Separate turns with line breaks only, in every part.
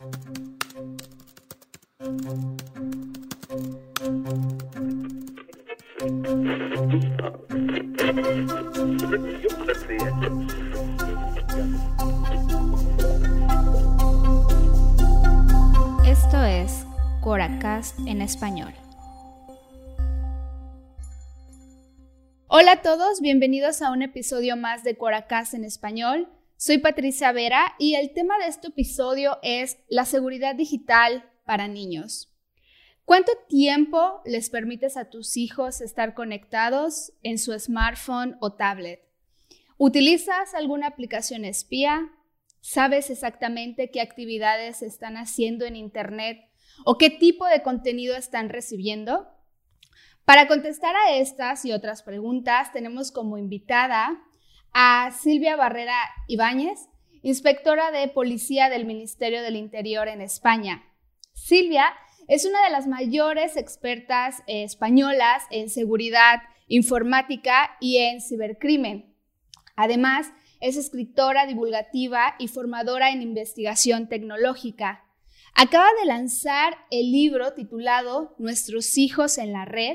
Esto es Quoracast en español. Hola a todos, bienvenidos a un episodio más de Quoracast en español. Soy Patricia Vera y el tema de este episodio es la seguridad digital para niños. ¿Cuánto tiempo les permites a tus hijos estar conectados en su smartphone o tablet? ¿Utilizas alguna aplicación espía? ¿Sabes exactamente qué actividades están haciendo en Internet o qué tipo de contenido están recibiendo? Para contestar a estas y otras preguntas, tenemos como invitada a Silvia Barrera Ibáñez, inspectora de policía del Ministerio del Interior en España. Silvia es una de las mayores expertas españolas en seguridad informática y en cibercrimen. Además, es escritora divulgativa y formadora en investigación tecnológica. Acaba de lanzar el libro titulado Nuestros hijos en la red,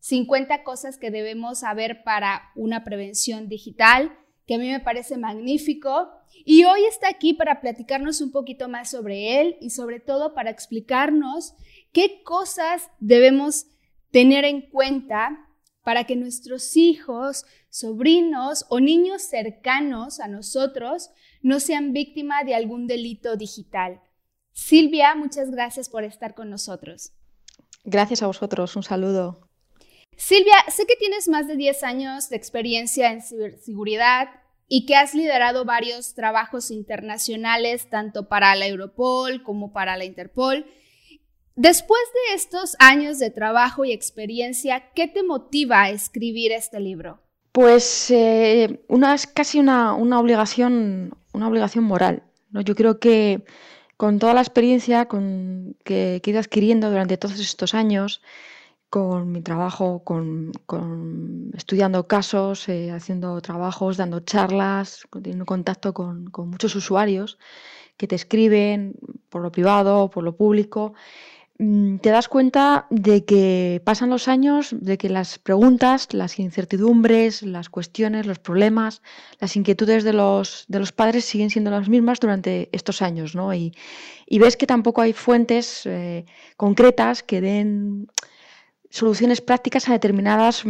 50 cosas que debemos saber para una prevención digital, que a mí me parece magnífico. Y hoy está aquí para platicarnos un poquito más sobre él y sobre todo para explicarnos qué cosas debemos tener en cuenta para que nuestros hijos, sobrinos o niños cercanos a nosotros no sean víctimas de algún delito digital. Silvia, muchas gracias por estar con nosotros.
Gracias a vosotros, un saludo.
Silvia, sé que tienes más de 10 años de experiencia en ciberseguridad y que has liderado varios trabajos internacionales, tanto para la Europol como para la Interpol. Después de estos años de trabajo y experiencia, ¿qué te motiva a escribir este libro?
Pues es casi una obligación moral, ¿no? Yo creo que con toda la experiencia que he ido adquiriendo durante todos estos años, con mi trabajo, con estudiando casos, haciendo trabajos, dando charlas, teniendo contacto con muchos usuarios que te escriben por lo privado, por lo público, te das cuenta de que pasan los años, de que las preguntas, las incertidumbres, las cuestiones, los problemas, las inquietudes de los padres siguen siendo las mismas durante estos años, ¿no? Y ves que tampoco hay fuentes concretas que den soluciones prácticas a determinadas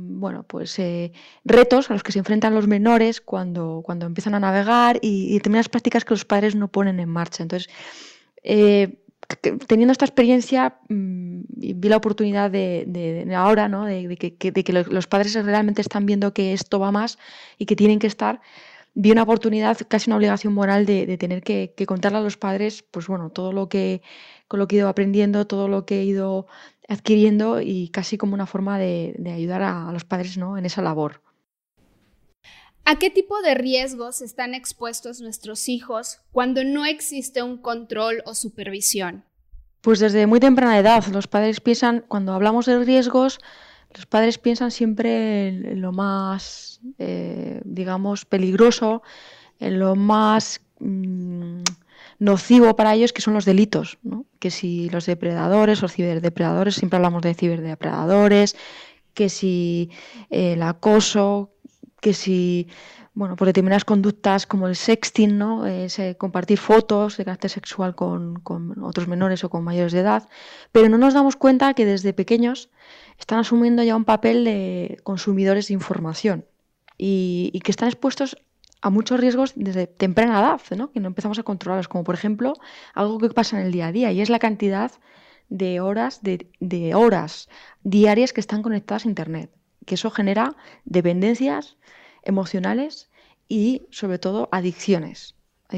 retos a los que se enfrentan los menores cuando empiezan a navegar y determinadas prácticas que los padres no ponen en marcha. Entonces, teniendo esta experiencia, vi la oportunidad de ahora, ¿no? de que los padres realmente están viendo que esto va más y que tienen que estar. Vi una oportunidad, casi una obligación moral de tener que contarle a los padres, pues bueno, todo lo que he ido aprendiendo, todo lo que he ido adquiriendo y casi como una forma de ayudar a los padres, ¿no? En esa labor.
¿A qué tipo de riesgos están expuestos nuestros hijos cuando no existe un control o supervisión?
Pues desde muy temprana edad, los padres piensan, cuando hablamos de riesgos, los padres piensan siempre en lo más, peligroso, en lo más nocivo para ellos, que son los delitos, ¿no? Que si los depredadores o ciberdepredadores, siempre hablamos de ciberdepredadores, que si el acoso, que si, por determinadas conductas como el sexting, ¿no? Compartir fotos de carácter sexual con otros menores o con mayores de edad, pero no nos damos cuenta que desde pequeños están asumiendo ya un papel de consumidores de información y que están expuestos a muchos riesgos desde temprana edad, ¿no? Que no empezamos a controlarlos, como por ejemplo algo que pasa en el día a día y es la cantidad de horas diarias que están conectadas a Internet, que eso genera dependencias emocionales y sobre todo adicciones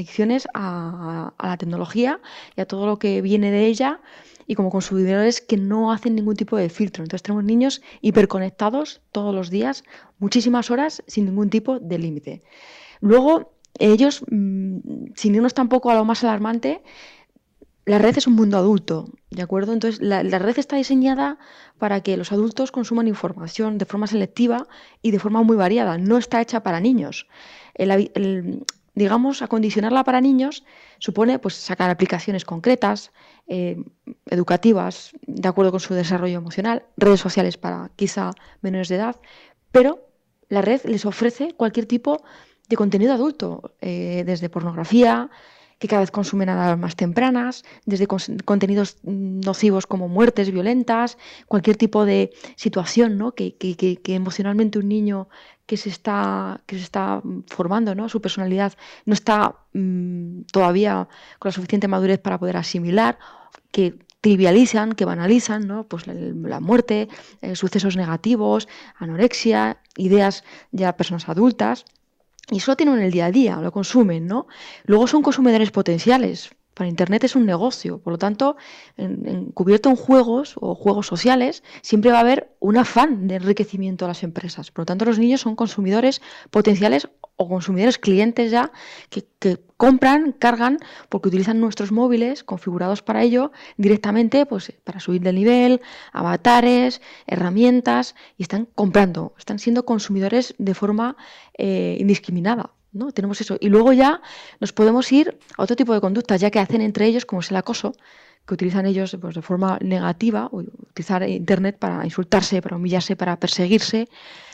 a la tecnología y a todo lo que viene de ella, y como consumidores que no hacen ningún tipo de filtro. Entonces tenemos niños hiperconectados todos los días, muchísimas horas sin ningún tipo de límite. Luego, ellos, sin irnos tampoco a lo más alarmante, la red es un mundo adulto, ¿de acuerdo? Entonces, la red está diseñada para que los adultos consuman información de forma selectiva y de forma muy variada. No está hecha para niños. digamos, acondicionarla para niños supone pues sacar aplicaciones concretas, educativas, de acuerdo con su desarrollo emocional, redes sociales para quizá menores de edad, pero la red les ofrece cualquier tipo de contenido adulto, desde pornografía, que cada vez consumen a edades más tempranas, desde contenidos nocivos como muertes violentas, cualquier tipo de situación, ¿no? que emocionalmente un niño que se está formando, ¿no? Su personalidad no está todavía con la suficiente madurez para poder asimilar, que trivializan, que banalizan, ¿no? Pues la muerte, sucesos negativos, anorexia, ideas ya de personas adultas. Y eso lo tienen en el día a día, lo consumen, ¿no? Luego son consumidores potenciales. Para Internet es un negocio, por lo tanto, cubierto en juegos o juegos sociales, siempre va a haber un afán de enriquecimiento a las empresas. Por lo tanto, los niños son consumidores potenciales o consumidores clientes ya que compran, cargan, porque utilizan nuestros móviles configurados para ello directamente, pues para subir de nivel, avatares, herramientas, y están comprando, están siendo consumidores de forma indiscriminada, ¿no? Tenemos eso. Y luego ya nos podemos ir a otro tipo de conductas, ya que hacen entre ellos, como es el acoso, que utilizan ellos pues, de forma negativa, o utilizar Internet para insultarse, para humillarse, para perseguirse,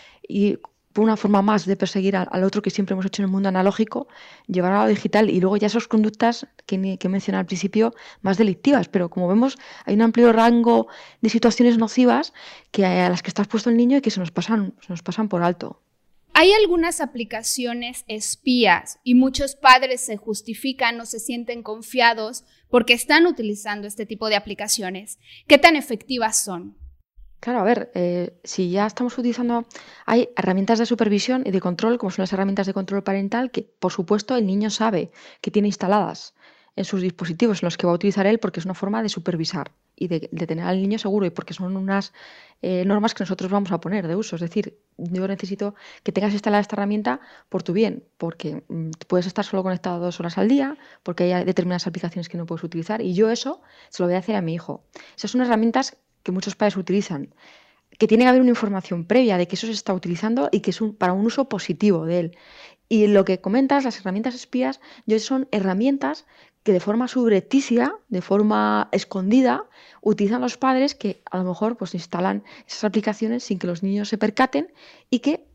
y por una forma más de perseguir al otro que siempre hemos hecho en el mundo analógico, llevar a lo digital, y luego ya esas conductas que mencioné al principio, más delictivas. Pero como vemos, hay un amplio rango de situaciones nocivas a las que está expuesto el niño y que se nos pasan por alto.
Hay algunas aplicaciones espías y muchos padres se justifican o se sienten confiados porque están utilizando este tipo de aplicaciones. ¿Qué tan efectivas son?
Claro, a ver, si ya estamos utilizando, hay herramientas de supervisión y de control, como son las herramientas de control parental, que por supuesto el niño sabe que tiene instaladas en sus dispositivos en los que va a utilizar él, porque es una forma de supervisar y de tener al niño seguro, y porque son unas normas que nosotros vamos a poner de uso. Es decir, yo necesito que tengas instalada esta herramienta por tu bien, porque puedes estar solo conectado 2 horas al día, porque hay determinadas aplicaciones que no puedes utilizar, y yo eso se lo voy a hacer a mi hijo. Esas son herramientas que muchos padres utilizan, que tiene que haber una información previa de que eso se está utilizando y que es para un uso positivo de él. Y lo que comentas, las herramientas espías, son herramientas que de forma subrepticia, de forma escondida, utilizan los padres que a lo mejor pues instalan esas aplicaciones sin que los niños se percaten y que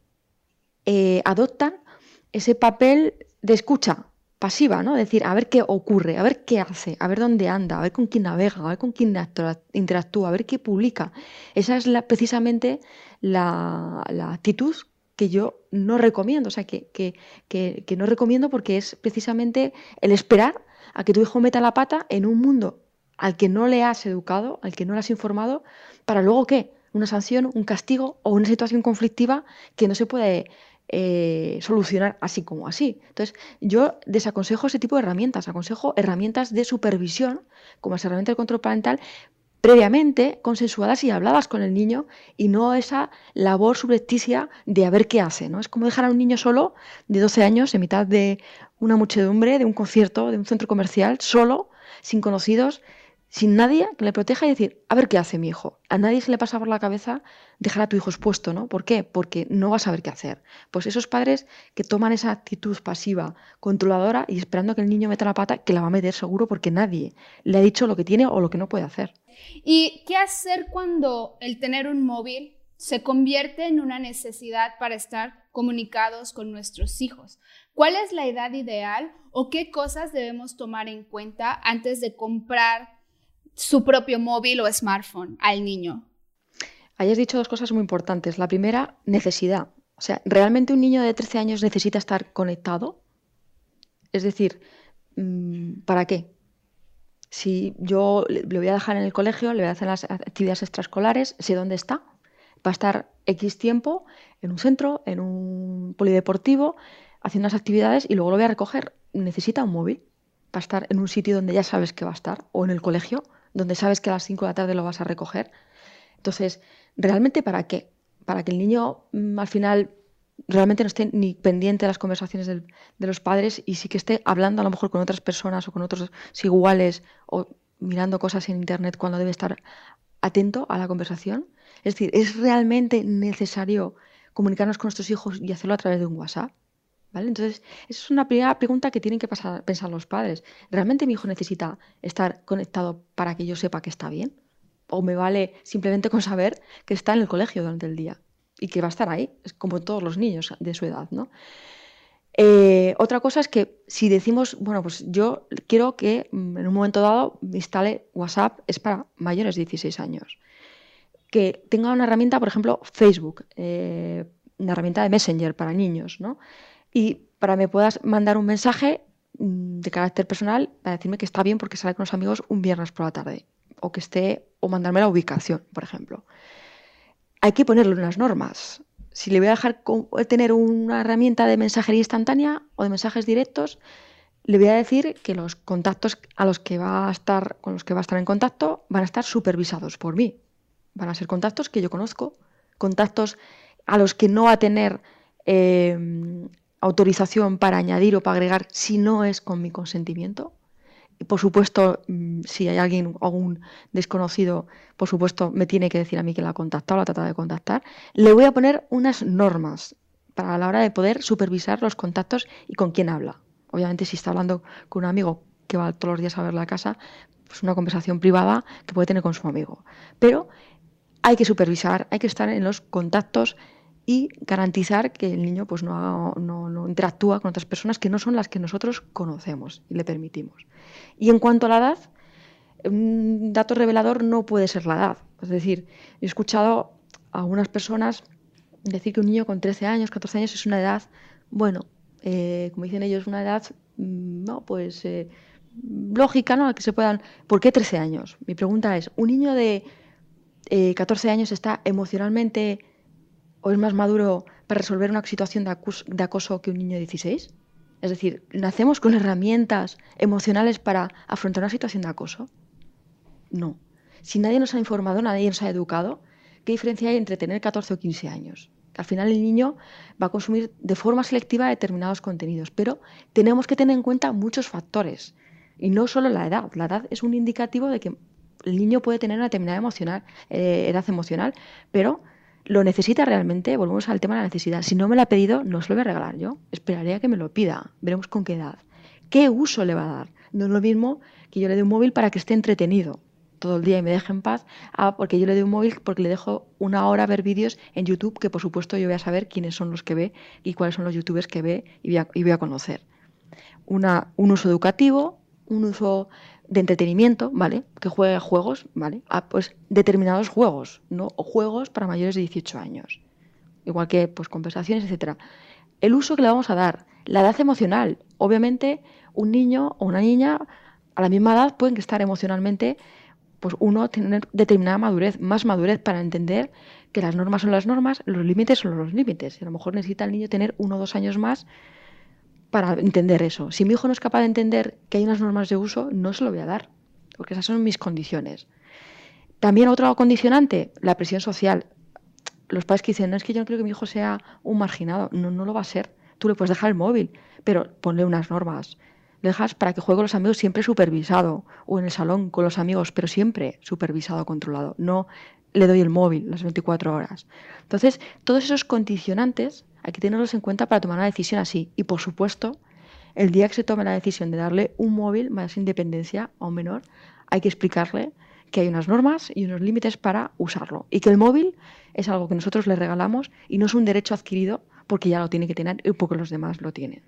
adoptan ese papel de escucha pasiva, ¿no? Es decir, a ver qué ocurre, a ver qué hace, a ver dónde anda, a ver con quién navega, a ver con quién interactúa, a ver qué publica. Esa es precisamente la actitud que yo no recomiendo, o sea, que no recomiendo, porque es precisamente el esperar a que tu hijo meta la pata en un mundo al que no le has educado, al que no le has informado, para luego ¿qué? Una sanción, un castigo o una situación conflictiva que no se puede solucionar así como así. Entonces, yo desaconsejo ese tipo de herramientas, aconsejo herramientas de supervisión, como las herramientas de control parental, previamente consensuadas y habladas con el niño, y no esa labor subrepticia de a ver qué hace, ¿no? Es como dejar a un niño solo de 12 años en mitad de una muchedumbre, de un concierto, de un centro comercial, solo, sin conocidos, sin nadie que le proteja, y decir, a ver qué hace mi hijo. A nadie se le pasa por la cabeza dejar a tu hijo expuesto, ¿no? ¿Por qué? Porque no va a saber qué hacer. Pues esos padres que toman esa actitud pasiva, controladora, y esperando a que el niño meta la pata, que la va a meter seguro, porque nadie le ha dicho lo que tiene o lo que no puede hacer.
¿Y qué hacer cuando el tener un móvil se convierte en una necesidad para estar comunicados con nuestros hijos? ¿Cuál es la edad ideal o qué cosas debemos tomar en cuenta antes de comprar su propio móvil o smartphone al niño?
Ahí has dicho 2 cosas muy importantes. La primera, necesidad. O sea, ¿realmente un niño de 13 años necesita estar conectado? Es decir, ¿para qué? Si yo le voy a dejar en el colegio, le voy a hacer las actividades extraescolares, sé dónde está, va a estar X tiempo en un centro, en un polideportivo, haciendo unas actividades, y luego lo voy a recoger. Necesita un móvil para estar en un sitio donde ya sabes que va a estar, o en el colegio, donde sabes que a las 5 de la tarde lo vas a recoger. Entonces, ¿realmente para qué? Para que el niño al final realmente no esté ni pendiente de las conversaciones de los padres, y sí que esté hablando a lo mejor con otras personas o con otros iguales, o mirando cosas en Internet cuando debe estar atento a la conversación. Es decir, ¿es realmente necesario comunicarnos con nuestros hijos y hacerlo a través de un WhatsApp? ¿vale? Entonces, esa es una primera pregunta que tienen que pensar los padres. ¿Realmente mi hijo necesita estar conectado para que yo sepa que está bien? ¿O me vale simplemente con saber que está en el colegio durante el día y que va a estar ahí? Es como todos los niños de su edad, ¿no? Otra cosa es que si decimos, bueno, pues yo quiero que en un momento dado me instale WhatsApp, es para mayores de 16 años. Que tenga una herramienta, por ejemplo, Facebook, una herramienta de Messenger para niños, ¿no? Y para que me puedas mandar un mensaje de carácter personal para decirme que está bien porque sale con los amigos un viernes por la tarde. O que esté, o mandarme la ubicación, por ejemplo. Hay que ponerle unas normas. Si le voy a dejar tener una herramienta de mensajería instantánea o de mensajes directos, le voy a decir que los contactos a los que va a estar, con los que va a estar en contacto van a estar supervisados por mí. Van a ser contactos que yo conozco, contactos a los que no va a tener autorización para añadir o para agregar si no es con mi consentimiento. Y por supuesto, si hay algún desconocido, por supuesto, me tiene que decir a mí que la ha contactado, la ha tratado de contactar. Le voy a poner unas normas para la hora de poder supervisar los contactos y con quién habla. Obviamente, si está hablando con un amigo que va todos los días a ver la casa, pues una conversación privada que puede tener con su amigo. Pero hay que supervisar, hay que estar en los contactos y garantizar que el niño pues, no interactúa con otras personas que no son las que nosotros conocemos y le permitimos. Y en cuanto a la edad, un dato revelador no puede ser la edad. Es decir, he escuchado a algunas personas decir que un niño con 13 años, 14 años es una edad, bueno, como dicen ellos, una edad, no, pues lógica, ¿no? A que se puedan. ¿Por qué 13 años? Mi pregunta es, ¿un niño de 14 años está emocionalmente o es más maduro para resolver una situación de acoso que un niño de 16? Es decir, ¿nacemos con herramientas emocionales para afrontar una situación de acoso? No. Si nadie nos ha informado, nadie nos ha educado, ¿qué diferencia hay entre tener 14 o 15 años? Que al final el niño va a consumir de forma selectiva determinados contenidos, pero tenemos que tener en cuenta muchos factores y no solo la edad. La edad es un indicativo de que el niño puede tener una determinada edad emocional, pero ¿lo necesita realmente? Volvemos al tema de la necesidad. Si no me lo ha pedido, no se lo voy a regalar yo. Esperaré a que me lo pida. Veremos con qué edad. ¿Qué uso le va a dar? No es lo mismo que yo le dé un móvil para que esté entretenido todo el día y me deje en paz, porque yo le doy un móvil porque le dejo una hora a ver vídeos en YouTube que por supuesto yo voy a saber quiénes son los que ve y cuáles son los youtubers que ve y voy a conocer. Un uso educativo, un uso de entretenimiento, ¿vale? Que juegue a juegos, ¿vale? Pues determinados juegos, ¿no? O juegos para mayores de 18 años. Igual que pues conversaciones, etcétera. El uso que le vamos a dar, la edad emocional. Obviamente, un niño o una niña a la misma edad pueden estar emocionalmente, pues uno tener determinada madurez, más madurez para entender que las normas son las normas, los límites son los límites. Y a lo mejor necesita el niño tener 1 o 2 años más para entender eso. Si mi hijo no es capaz de entender que hay unas normas de uso, no se lo voy a dar, porque esas son mis condiciones. También otro condicionante, la presión social. Los padres que dicen, no, es que yo no quiero que mi hijo sea un marginado. No, no lo va a ser. Tú le puedes dejar el móvil, pero ponle unas normas. Le dejas para que juegue con los amigos siempre supervisado, o en el salón con los amigos, pero siempre supervisado, controlado. No le doy el móvil las 24 horas. Entonces, todos esos condicionantes hay que tenerlos en cuenta para tomar una decisión así. Y, por supuesto, el día que se tome la decisión de darle un móvil más independencia a un menor, hay que explicarle que hay unas normas y unos límites para usarlo. Y que el móvil es algo que nosotros le regalamos y no es un derecho adquirido porque ya lo tiene que tener y porque los demás lo tienen.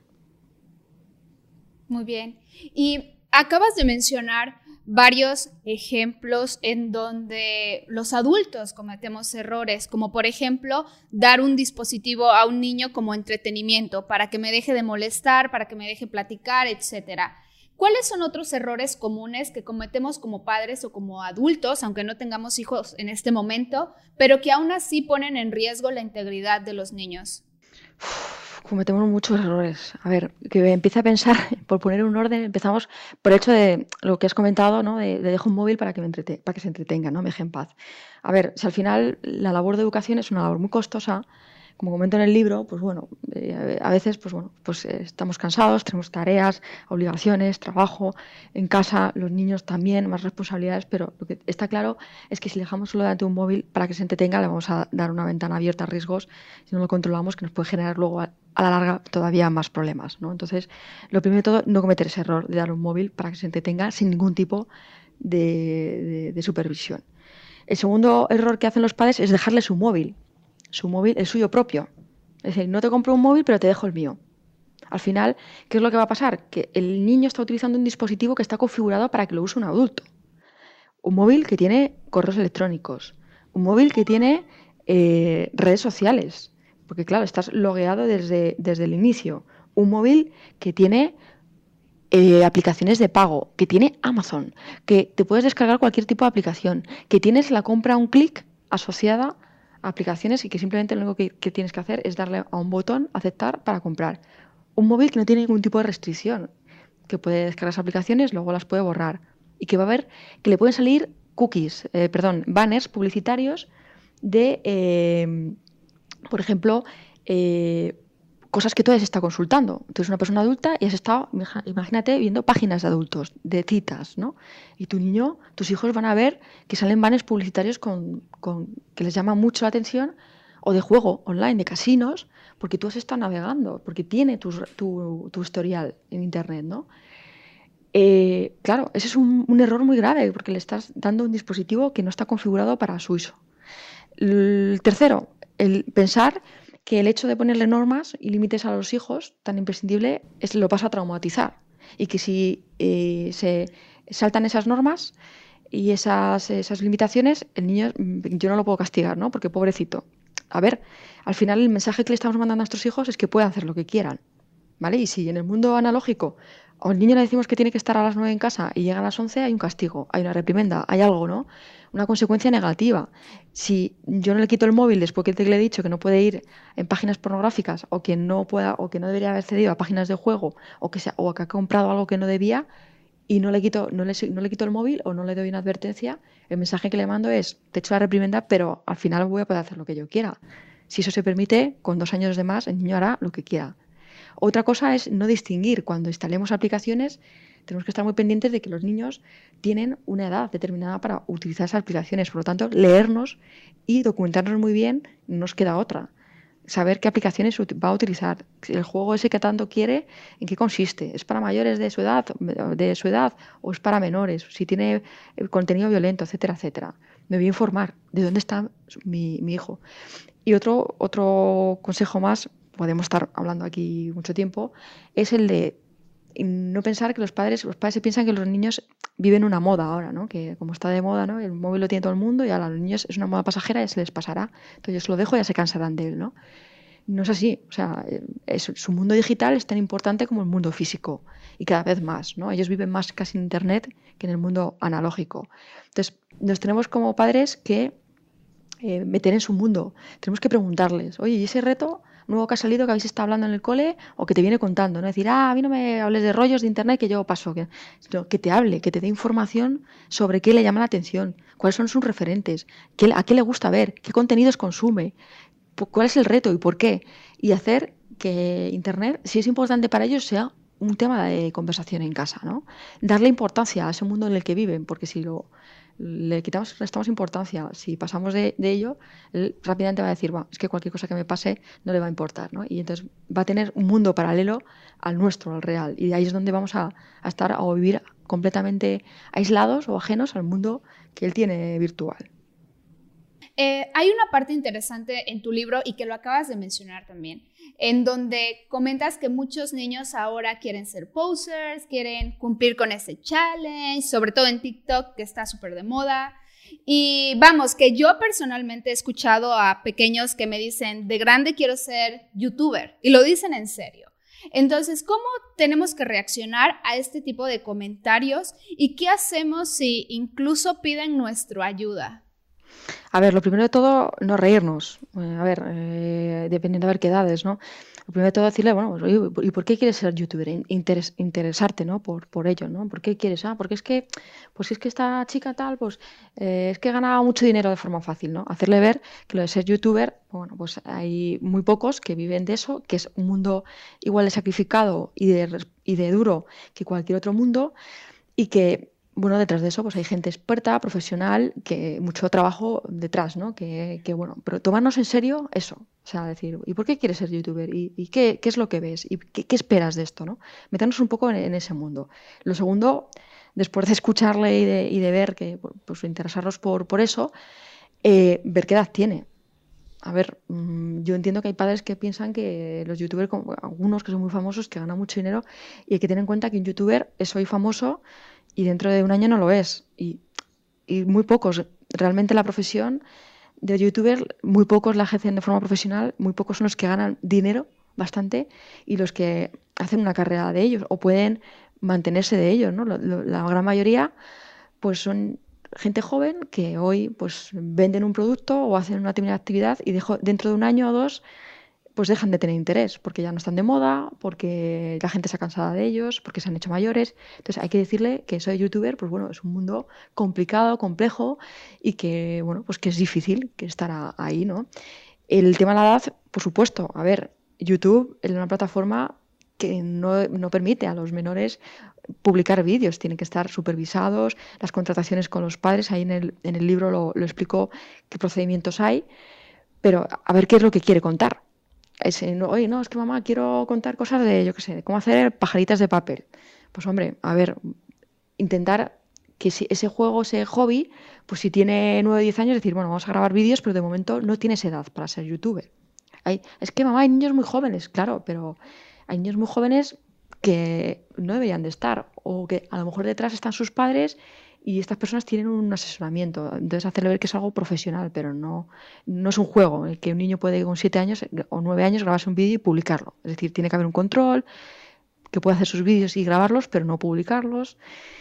Muy bien. Y acabas de mencionar varios ejemplos en donde los adultos cometemos errores, como por ejemplo dar un dispositivo a un niño como entretenimiento para que me deje de molestar, para que me deje platicar, etcétera. ¿Cuáles son otros errores comunes que cometemos como padres o como adultos, aunque no tengamos hijos en este momento, pero que aún así ponen en riesgo la integridad de los niños?
Cometemos muchos errores. A ver, que empiece a pensar, por poner un orden, empezamos por el hecho de lo que has comentado, ¿no? Le dejo un móvil para que se entretenga, ¿no? Me deje en paz. A ver, si al final la labor de educación es una labor muy costosa, como comento en el libro, pues bueno, a veces estamos cansados, tenemos tareas, obligaciones, trabajo, en casa, los niños también, más responsabilidades, pero lo que está claro es que si le dejamos solo delante un móvil para que se entretenga, le vamos a dar una ventana abierta a riesgos, si no lo controlamos, que nos puede generar luego a la larga todavía más problemas, ¿no? Entonces, lo primero de todo, no cometer ese error de dar un móvil para que se entretenga sin ningún tipo de supervisión. El segundo error que hacen los padres es dejarle su móvil, el suyo propio. Es decir, no te compro un móvil, pero te dejo el mío. Al final, ¿qué es lo que va a pasar? Que el niño está utilizando un dispositivo que está configurado para que lo use un adulto. Un móvil que tiene correos electrónicos, un móvil que tiene redes sociales, porque claro, estás logueado desde el inicio. Un móvil que tiene aplicaciones de pago, que tiene Amazon, que te puedes descargar cualquier tipo de aplicación, que tienes la compra a un clic asociada a aplicaciones y que simplemente lo único que tienes que hacer es darle a un botón, aceptar, para comprar. Un móvil que no tiene ningún tipo de restricción, que puede descargar las aplicaciones, luego las puede borrar y que va a ver que le pueden salir banners publicitarios de, por ejemplo, cosas que tú has estado consultando. Tú eres una persona adulta y has estado, imagínate, viendo páginas de adultos, de citas, ¿no? Y tu niño, tus hijos van a ver que salen banners publicitarios que les llama mucho la atención, o de juego online, de casinos, porque tú has estado navegando, porque tiene tu historial en Internet, ¿no? Claro, ese es un error muy grave, porque le estás dando un dispositivo que no está configurado para su uso. El tercero, el pensar que el hecho de ponerle normas y límites a los hijos tan imprescindible lo pasa a traumatizar, y que si se saltan esas normas y esas limitaciones, el niño, yo no lo puedo castigar, ¿no? Porque pobrecito. A ver, al final el mensaje que le estamos mandando a nuestros hijos es que pueden hacer lo que quieran, ¿vale? Y si en el mundo analógico al niño le decimos que tiene que estar a las 9 en casa y llega a las 11, hay un castigo, hay una reprimenda, hay algo, ¿no? Una consecuencia negativa. Si yo no le quito el móvil después que le he dicho que no puede ir en páginas pornográficas, o que no pueda, o que no debería haber cedido a páginas de juego, o que ha comprado algo que no debía, y no le quito el móvil o no le doy una advertencia, el mensaje que le mando es: te echo la reprimenda, pero al final voy a poder hacer lo que yo quiera. Si eso se permite, con 2 años de más, el niño hará lo que quiera. Otra cosa es no distinguir. Cuando instalemos aplicaciones, tenemos que estar muy pendientes de que los niños tienen una edad determinada para utilizar esas aplicaciones. Por lo tanto, leernos y documentarnos muy bien, no nos queda otra. Saber qué aplicaciones va a utilizar. El juego ese que tanto quiere, ¿en qué consiste? ¿Es para mayores de su edad o es para menores? Si tiene contenido violento, etcétera, etcétera. Me voy a informar de dónde está mi hijo. Y otro consejo más, podemos estar hablando aquí mucho tiempo, es el de no pensar que los padres se piensan que los niños viven una moda ahora, ¿no? Que como está de moda, ¿no? El móvil lo tiene todo el mundo y ahora los niños es una moda pasajera y se les pasará. Entonces yo se lo dejo y ya se cansarán de él, ¿no? No es así. O sea, su mundo digital es tan importante como el mundo físico, y cada vez más, ¿no? Ellos viven más casi en Internet que en el mundo analógico. Entonces nos tenemos como padres que meter en su mundo. Tenemos que preguntarles: oye, ¿y ese reto nuevo que ha salido, que habéis estado hablando en el cole o que te viene contando? No decir: a mí no me hables de rollos de Internet que yo paso. Que te hable, que te dé información sobre qué le llama la atención, cuáles son sus referentes, a qué le gusta ver, qué contenidos consume, cuál es el reto y por qué. Y hacer que Internet, si es importante para ellos, sea un tema de conversación en casa, ¿no? Darle importancia a ese mundo en el que viven, porque si le restamos importancia, si pasamos de ello, él rápidamente va a decir: es que cualquier cosa que me pase no le va a importar, ¿no? Y entonces va a tener un mundo paralelo al nuestro, al real, y de ahí es donde vamos a estar o vivir completamente aislados o ajenos al mundo que él tiene virtual.
Hay una parte interesante en tu libro, y que lo acabas de mencionar también, en donde comentas que muchos niños ahora quieren ser posers, quieren cumplir con ese challenge, sobre todo en TikTok, que está súper de moda. Y vamos, que yo personalmente he escuchado a pequeños que me dicen: de grande quiero ser youtuber, y lo dicen en serio. Entonces, ¿cómo tenemos que reaccionar a este tipo de comentarios, y qué hacemos si incluso piden nuestra ayuda?
A ver, lo primero de todo, no reírnos. Dependiendo de ver qué edades, ¿no? Lo lo primero de todo decirle, bueno, pues, oye, ¿y por qué quieres ser youtuber? Interesarte, ¿no? Por ello, ¿no? ¿Por qué quieres? Porque es que, pues si es que esta chica tal, pues es que gana mucho dinero de forma fácil, ¿no? Hacerle ver que lo de ser youtuber, bueno, pues hay muy pocos que viven de eso, que es un mundo igual de sacrificado y de duro que cualquier otro mundo, y que, bueno, detrás de eso pues hay gente experta, profesional, que mucho trabajo detrás, ¿no? Bueno, pero tomarnos en serio eso, o sea, decir, ¿y por qué quieres ser youtuber? ¿Y qué es lo que ves? ¿Y qué esperas de esto, no? Meternos un poco en ese mundo. Lo segundo, después de escucharle y de ver que, pues interesarnos por eso, ver qué edad tiene. A ver, yo entiendo que hay padres que piensan que los youtubers, como algunos que son muy famosos, que ganan mucho dinero, y hay que tener en cuenta que un youtuber es hoy famoso y dentro de un año no lo es. Y muy pocos, realmente la profesión de youtuber, muy pocos la ejercen de forma profesional, muy pocos son los que ganan dinero bastante y los que hacen una carrera de ellos o pueden mantenerse de ellos, ¿no? La gran mayoría pues son gente joven que hoy pues venden un producto o hacen una determinada actividad y dentro de un año o dos pues dejan de tener interés porque ya no están de moda, porque la gente se ha cansado de ellos, porque se han hecho mayores. Entonces hay que decirle que soy youtuber, pues bueno, es un mundo complicado, complejo y que, bueno, pues que es difícil que estar ahí, ¿no? El tema de la edad, por supuesto, a ver, YouTube es una plataforma que no permite a los menores publicar vídeos, tienen que estar supervisados, las contrataciones con los padres, ahí en el libro lo explico qué procedimientos hay, pero a ver qué es lo que quiere contar. Oye, no, es que mamá, quiero contar cosas de, yo qué sé, de cómo hacer pajaritas de papel. Pues hombre, a ver, intentar que si ese juego, ese hobby, pues si tiene 9 o 10 años, decir, bueno, vamos a grabar vídeos, pero de momento no tienes edad para ser youtuber. Es que mamá, hay niños muy jóvenes, claro, pero hay niños muy jóvenes que no deberían de estar, o que a lo mejor detrás están sus padres y estas personas tienen un asesoramiento. Entonces hacerle ver que es algo profesional, pero no es un juego, el que un niño puede con 7 años o 9 años grabarse un vídeo y publicarlo. Es decir, tiene que haber un control, que puede hacer sus vídeos y grabarlos, pero no publicarlos.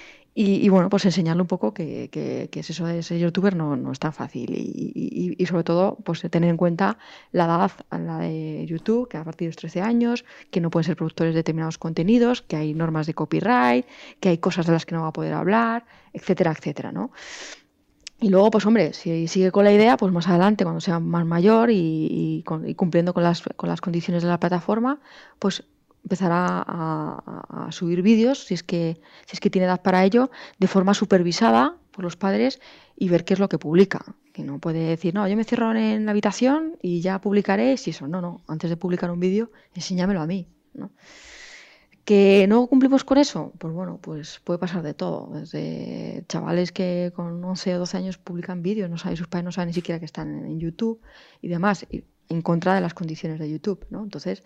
Y bueno, pues enseñarle un poco que es eso de ser youtuber no es tan fácil. Y sobre todo, pues tener en cuenta la edad, la de YouTube, que a partir de los 13 años, que no pueden ser productores de determinados contenidos, que hay normas de copyright, que hay cosas de las que no va a poder hablar, etcétera, etcétera, ¿no? Y luego, pues hombre, si sigue con la idea, pues más adelante, cuando sea más mayor y cumpliendo con las condiciones de la plataforma, pues empezar a subir vídeos, si es que tiene edad para ello, de forma supervisada por los padres y ver qué es lo que publica. Que no puede decir, no, yo me cierro en la habitación y ya publicaré, si eso, no, antes de publicar un vídeo, enséñamelo a mí, ¿no? ¿Que no cumplimos con eso? Pues bueno, pues puede pasar de todo. Desde chavales que con 11 o 12 años publican vídeos, sus padres no saben ni siquiera que están en YouTube y demás, en contra de las condiciones de YouTube, ¿no? Entonces,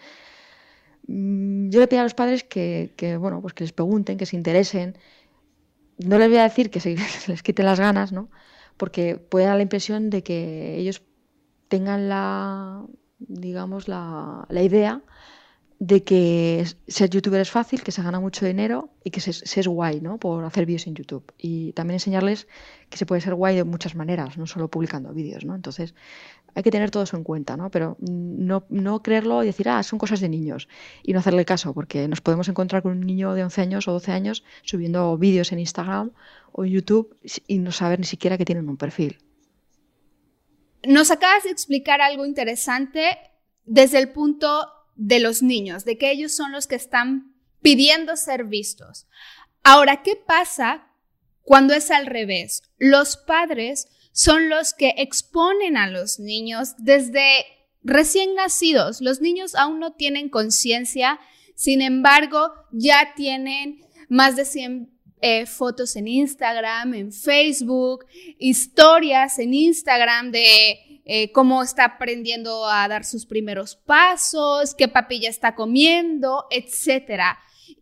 yo le pido a los padres bueno, pues que les pregunten, que se interesen. No les voy a decir que se les quiten las ganas, ¿no? Porque puede dar la impresión de que ellos tengan digamos, la idea de que ser youtuber es fácil, que se gana mucho dinero y que se es guay, ¿no? Por hacer vídeos en YouTube. Y también enseñarles que se puede ser guay de muchas maneras, no solo publicando vídeos, ¿no? Entonces, hay que tener todo eso en cuenta, ¿no? Pero no creerlo y decir, son cosas de niños y no hacerle caso, porque nos podemos encontrar con un niño de 11 años o 12 años subiendo vídeos en Instagram o en YouTube y no saber ni siquiera que tienen un perfil.
Nos acabas de explicar algo interesante desde el punto de los niños, de que ellos son los que están pidiendo ser vistos. Ahora, ¿qué pasa cuando es al revés? Los padres son los que exponen a los niños desde recién nacidos. Los niños aún no tienen conciencia, sin embargo, ya tienen más de 100 fotos en Instagram, en Facebook, historias en Instagram de cómo está aprendiendo a dar sus primeros pasos, qué papilla está comiendo, etcétera.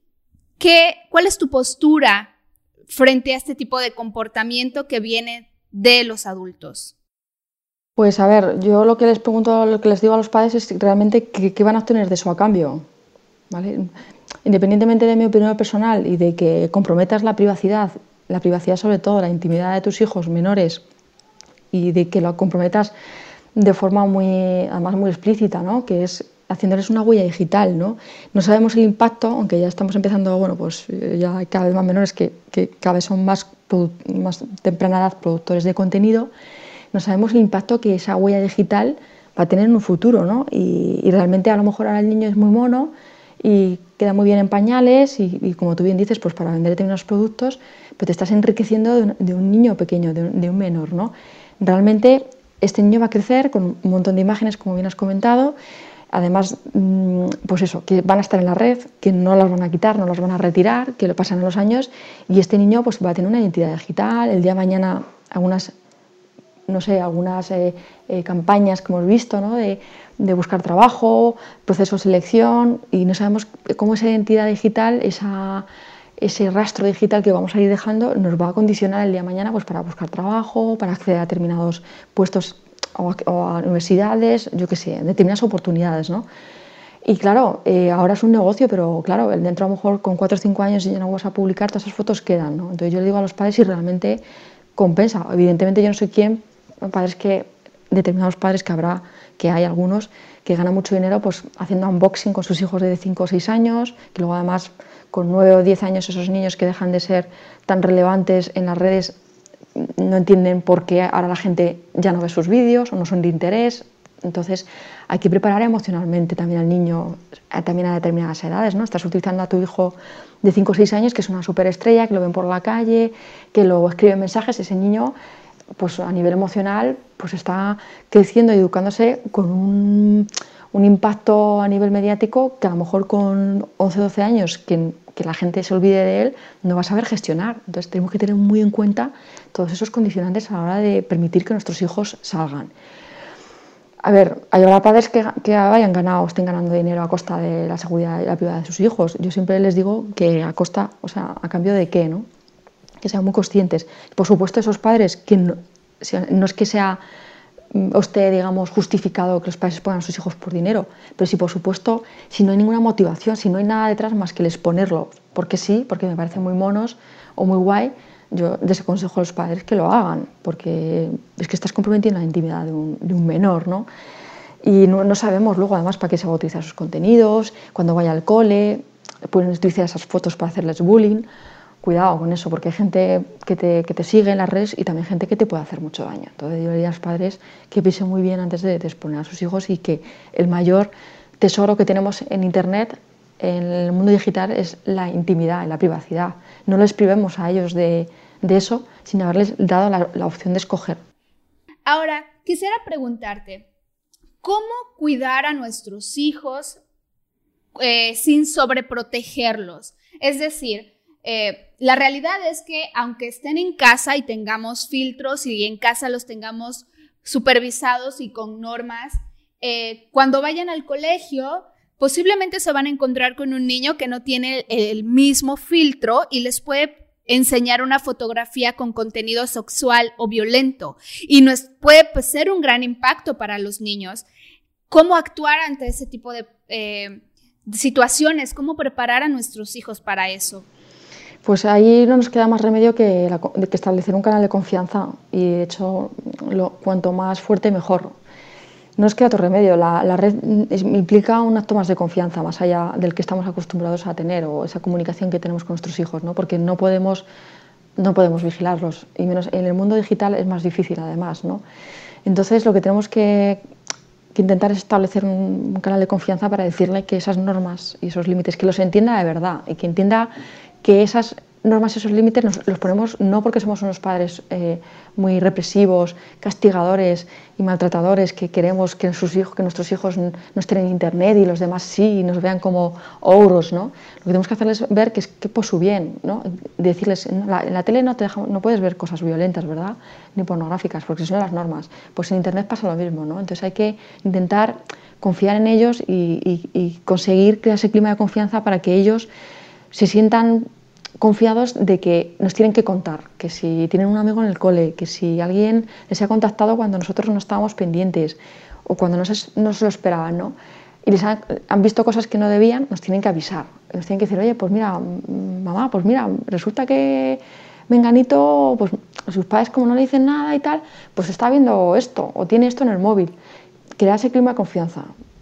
¿Cuál es tu postura frente a este tipo de comportamiento que viene de los adultos?
Pues a ver, yo lo que les pregunto, lo que les digo a los padres es realmente qué van a obtener de eso a cambio, ¿vale? Independientemente de mi opinión personal y de que comprometas la privacidad sobre todo, la intimidad de tus hijos menores y de que lo comprometas de forma además muy explícita, ¿no? Que es haciéndoles una huella digital, ¿no? No sabemos el impacto, aunque ya estamos empezando, bueno, pues ya hay cada vez más menores que cada vez son más temprana edad productores de contenido, no sabemos el impacto que esa huella digital va a tener en un futuro, ¿no? Y realmente a lo mejor ahora el niño es muy mono y queda muy bien en pañales y como tú bien dices, pues para vender determinados productos, pues te estás enriqueciendo de un niño pequeño, de un menor, ¿no? Realmente este niño va a crecer con un montón de imágenes, como bien has comentado, además, pues eso, que van a estar en la red, que no las van a quitar, no las van a retirar, que lo pasan los años y este niño pues va a tener una identidad digital, el día de mañana algunas campañas que hemos visto, ¿no? de buscar trabajo, proceso de selección, y no sabemos cómo esa identidad digital, ese rastro digital que vamos a ir dejando nos va a condicionar el día de mañana pues, para buscar trabajo, para acceder a determinados puestos o a universidades, yo qué sé, determinadas oportunidades, ¿no? Y claro, ahora es un negocio, pero claro, dentro a lo mejor con 4 o 5 años ya no vas a publicar, todas esas fotos quedan, ¿no? Entonces yo le digo a los padres si realmente compensa. Evidentemente yo no soy quien, determinados padres que hay algunos que ganan mucho dinero pues haciendo unboxing con sus hijos de 5 o 6 años, que luego además con 9 o 10 años esos niños que dejan de ser tan relevantes en las redes no entienden por qué ahora la gente ya no ve sus vídeos o no son de interés. Entonces hay que preparar emocionalmente también al niño, también a determinadas edades, ¿no? Estás utilizando a tu hijo de 5 o 6 años, que es una superestrella, que lo ven por la calle, que lo escribe mensajes, ese niño pues a nivel emocional pues está creciendo y educándose con un impacto a nivel mediático que a lo mejor con 11 o 12 años que la gente se olvide de él no va a saber gestionar. Entonces tenemos que tener muy en cuenta todos esos condicionantes a la hora de permitir que nuestros hijos salgan. A ver, habrá padres que hayan ganado o estén ganando dinero a costa de la seguridad y la privacidad de sus hijos. Yo siempre les digo que a costa, o sea, a cambio de qué, ¿no? Que sean muy conscientes. Por supuesto, esos padres, que no es que sea esté, digamos, justificado que los padres pongan a sus hijos por dinero, pero sí, por supuesto, si no hay ninguna motivación, si no hay nada detrás más que el exponerlo, porque sí, porque me parecen muy monos o muy guay, yo desaconsejo a los padres que lo hagan, porque es que estás comprometiendo la intimidad de un menor, ¿no? Y no sabemos luego, además, para qué se va a utilizar sus contenidos, cuando vaya al cole, pueden utilizar esas fotos para hacerles bullying. Cuidado con eso, porque hay gente que te sigue en las redes y también gente que te puede hacer mucho daño. Entonces yo le diría a los padres que piensen muy bien antes de exponer a sus hijos y que el mayor tesoro que tenemos en Internet, en el mundo digital, es la intimidad y la privacidad. No les privemos a ellos de eso sin haberles dado la opción de escoger.
Ahora, quisiera preguntarte, ¿cómo cuidar a nuestros hijos sin sobreprotegerlos? Es decir, la realidad es que aunque estén en casa y tengamos filtros y en casa los tengamos supervisados y con normas, cuando vayan al colegio posiblemente se van a encontrar con un niño que no tiene el mismo filtro y les puede enseñar una fotografía con contenido sexual o violento y puede ser un gran impacto para los niños. ¿Cómo actuar ante ese tipo de situaciones? ¿Cómo preparar a nuestros hijos para eso?
Pues ahí no nos queda más remedio que establecer un canal de confianza y de hecho cuanto más fuerte mejor. No nos queda otro remedio, la red implica un acto más de confianza, más allá del que estamos acostumbrados a tener o esa comunicación que tenemos con nuestros hijos, ¿no? Porque no podemos vigilarlos y menos en el mundo digital es más difícil además, ¿no? Entonces lo que tenemos que intentar es establecer un canal de confianza para decirle que esas normas y esos límites, que los entienda de verdad y que entienda que esas normas y esos límites los ponemos no porque somos unos padres muy represivos, castigadores y maltratadores, que queremos que nuestros hijos no estén en internet y los demás sí y nos vean como ogros, ¿no? Lo que tenemos que hacerles ver que es que por su bien, ¿no? Decirles, en la tele no puedes ver cosas violentas, ¿verdad? Ni pornográficas, porque son las normas. Pues en internet pasa lo mismo, ¿no? Entonces hay que intentar confiar en ellos y conseguir crear ese clima de confianza para que ellos se sientan confiados de que nos tienen que contar, que si tienen un amigo en el cole, que si alguien les ha contactado cuando nosotros no estábamos pendientes o cuando no se lo esperaban, ¿no? Y les han visto cosas que no debían, nos tienen que avisar. Nos tienen que decir, oye, pues mira, mamá, pues mira, resulta que menganito, pues sus padres como no le dicen nada y tal, pues está viendo esto o tiene esto en el móvil. Crear ese clima de confianza.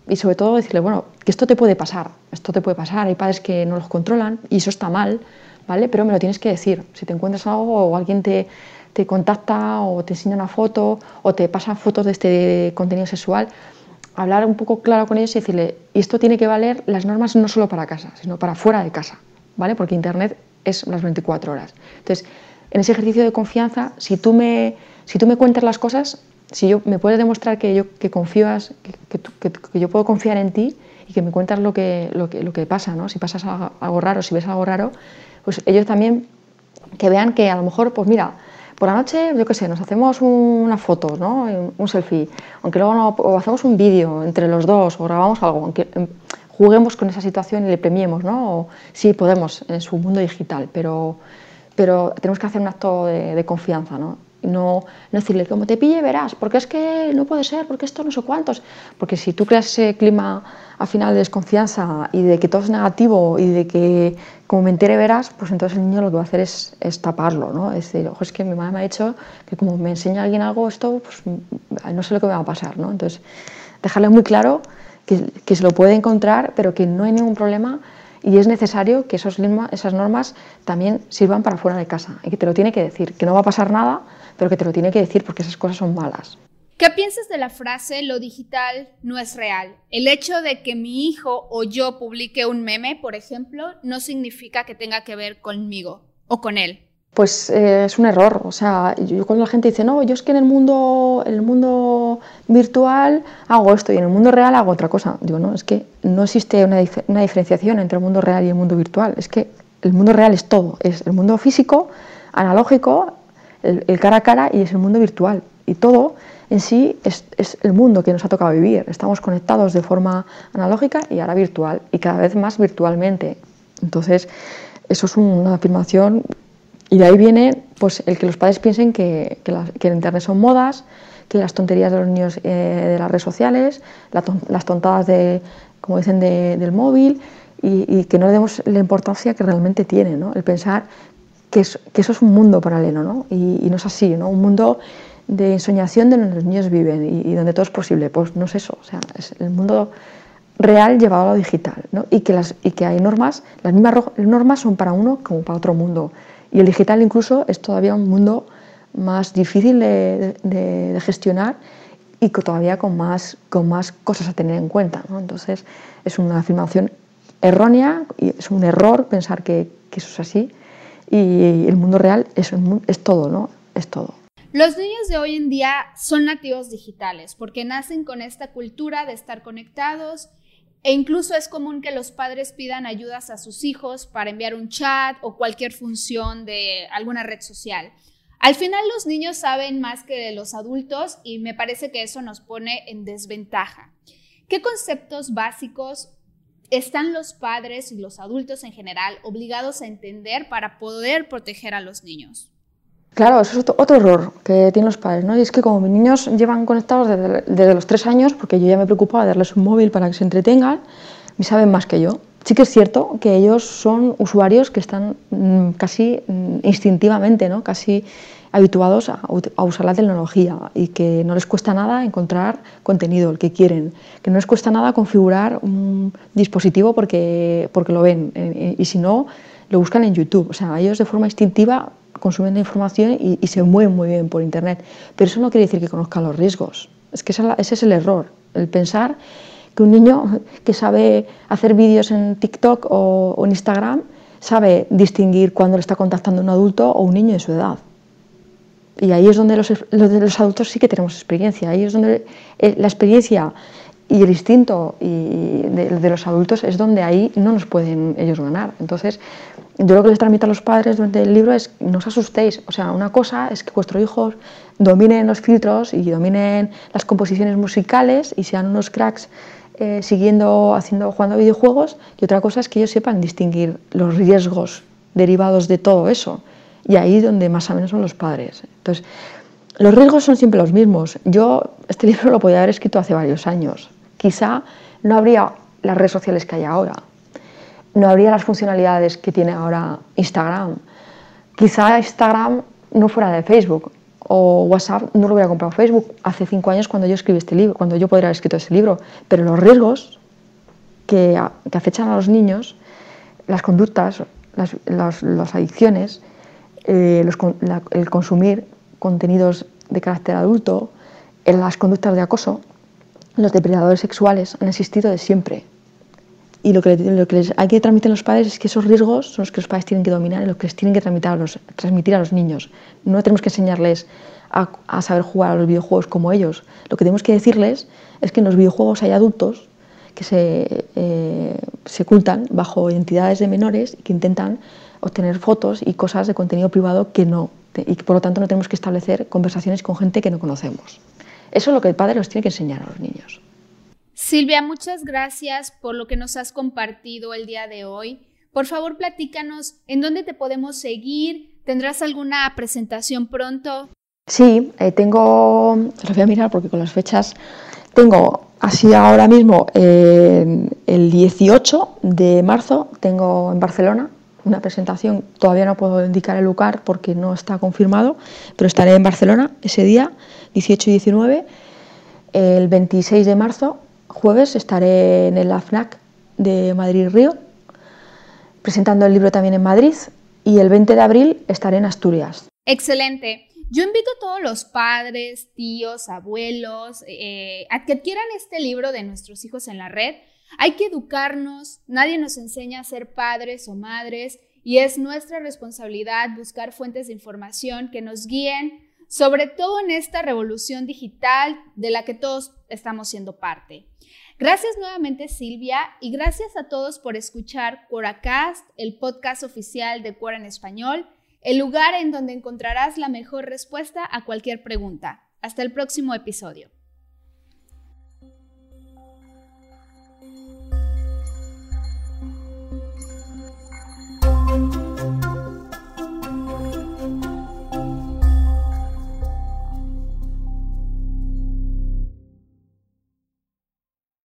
y sobre todo decirle, bueno, que esto te puede pasar, hay padres que no los controlan y eso está mal, ¿vale? Pero me lo tienes que decir. Si te encuentras algo o alguien te contacta o te enseña una foto o te pasan fotos de este contenido sexual, hablar un poco claro con ellos y decirle, esto tiene que valer las normas no solo para casa, sino para fuera de casa, ¿vale? Porque Internet es las 24 horas. Entonces, en ese ejercicio de confianza, si tú me cuentas las cosas, si me puedes demostrar que confías, que yo puedo confiar en ti y que me cuentas lo que pasa, ¿no? Si pasas algo raro, si ves algo raro, pues ellos también que vean que a lo mejor, pues mira, por la noche, yo qué sé, nos hacemos unas fotos, ¿no? Un selfie, aunque luego no, o hacemos un vídeo entre los dos o grabamos algo, aunque juguemos con esa situación y le premiemos, ¿no? O, sí, podemos en su mundo digital, pero tenemos que hacer un acto de confianza, ¿no? No decirle, como te pille verás, porque es que no puede ser, porque esto no sé cuántos. Porque si tú creas ese clima al final de desconfianza y de que todo es negativo y de que como me entere verás, pues entonces el niño lo que va a hacer es taparlo, ¿no? Es decir, ojo, es que mi madre me ha dicho que como me enseña alguien algo, esto, pues no sé lo que me va a pasar, ¿no? Entonces, dejarle muy claro que se lo puede encontrar, pero que no hay ningún problema y es necesario que esas normas también sirvan para fuera de casa y que te lo tiene que decir, que no va a pasar nada, pero que te lo tiene que decir porque esas cosas son malas.
¿Qué piensas de la frase lo digital no es real? El hecho de que mi hijo o yo publique un meme, por ejemplo, no significa que tenga que ver conmigo o con él.
Pues es un error. O sea, yo cuando la gente dice, no, yo es que en el mundo virtual hago esto y en el mundo real hago otra cosa. Digo, no, es que no existe una diferenciación entre el mundo real y el mundo virtual. Es que el mundo real es todo. Es el mundo físico, analógico, el cara a cara y es el mundo virtual. Y todo en sí es el mundo que nos ha tocado vivir. Estamos conectados de forma analógica y ahora virtual y cada vez más virtualmente. Entonces, eso es una afirmación. Y de ahí viene pues, el que los padres piensen que el Internet son modas, que las tonterías de los niños de las redes sociales, las tontadas como dicen, del móvil y que no le demos la importancia que realmente tiene, ¿no? El pensar que eso es un mundo paralelo, ¿no? Y no es así, ¿no? Un mundo de ensoñación donde los niños viven y donde todo es posible. Pues no es eso, o sea, es el mundo real llevado a lo digital, ¿no? Y que hay normas, las mismas normas son para uno como para otro mundo. Y el digital incluso es todavía un mundo más difícil de gestionar y que todavía con más cosas a tener en cuenta, ¿no? Entonces es una afirmación errónea y es un error pensar que eso es así y el mundo real es todo, ¿no? Es todo.
Los niños de hoy en día son nativos digitales porque nacen con esta cultura de estar conectados. E incluso es común que los padres pidan ayudas a sus hijos para enviar un chat o cualquier función de alguna red social. Al final los niños saben más que los adultos y me parece que eso nos pone en desventaja. ¿Qué conceptos básicos están los padres y los adultos en general obligados a entender para poder proteger a los niños?
Claro, eso es otro error que tienen los padres, ¿no? Y es que como mis niños llevan conectados desde los 3 años, porque yo ya me preocupaba de darles un móvil para que se entretengan, y saben más que yo. Sí que es cierto que ellos son usuarios que están casi instintivamente, ¿no? Casi habituados a usar la tecnología y que no les cuesta nada encontrar contenido, el que quieren, que no les cuesta nada configurar un dispositivo porque lo ven y si no, lo buscan en YouTube. O sea, ellos de forma instintiva consumen la información y se mueven muy bien por Internet. Pero eso no quiere decir que conozcan los riesgos. Es que ese es el error, el pensar que un niño que sabe hacer vídeos en TikTok o en Instagram sabe distinguir cuando le está contactando un adulto o un niño de su edad. Y ahí es donde los adultos sí que tenemos experiencia. Ahí es donde la experiencia y el instinto de los adultos es donde ahí no nos pueden ellos ganar. Entonces, yo lo que les transmito a los padres durante el libro es no os asustéis. O sea, una cosa es que vuestros hijos dominen los filtros y dominen las composiciones musicales y sean unos cracks jugando a videojuegos, y otra cosa es que ellos sepan distinguir los riesgos derivados de todo eso. Y ahí es donde más o menos son los padres. Entonces, los riesgos son siempre los mismos. Yo este libro lo podía haber escrito hace varios años. Quizá no habría las redes sociales que hay ahora. No habría las funcionalidades que tiene ahora Instagram. Quizá Instagram no fuera de Facebook o WhatsApp, no lo hubiera comprado Facebook hace 5 años cuando yo escribí este libro, cuando yo podría haber escrito este libro. Pero los riesgos que acechan a los niños, las conductas, las adicciones, el consumir contenidos de carácter adulto, las conductas de acoso, los depredadores sexuales han existido de siempre. Y lo que les hay que transmitir a los padres es que esos riesgos son los que los padres tienen que dominar y los que les tienen que transmitir a los niños. No tenemos que enseñarles a saber jugar a los videojuegos como ellos. Lo que tenemos que decirles es que en los videojuegos hay adultos que se ocultan bajo identidades de menores y que intentan obtener fotos y cosas de contenido privado y que por lo tanto no tenemos que establecer conversaciones con gente que no conocemos. Eso es lo que el padre nos tiene que enseñar a los niños.
Silvia, muchas gracias por lo que nos has compartido el día de hoy. Por favor, platícanos, ¿en dónde te podemos seguir? ¿Tendrás alguna presentación pronto?
Sí, lo voy a mirar porque con las fechas tengo así ahora mismo el 18 de marzo tengo en Barcelona una presentación, todavía no puedo indicar el lugar porque no está confirmado, pero estaré en Barcelona ese día, 18 y 19. El 26 de marzo, jueves, estaré en el FNAC de Madrid-Río, presentando el libro también en Madrid, y el 20 de abril estaré en Asturias.
Excelente. Yo invito a todos los padres, tíos, abuelos, a que adquieran este libro de Nuestros hijos en la red. Hay que educarnos, nadie nos enseña a ser padres o madres y es nuestra responsabilidad buscar fuentes de información que nos guíen, sobre todo en esta revolución digital de la que todos estamos siendo parte. Gracias nuevamente, Silvia, y gracias a todos por escuchar Quoracast, el podcast oficial de Quora en Español, el lugar en donde encontrarás la mejor respuesta a cualquier pregunta. Hasta el próximo episodio.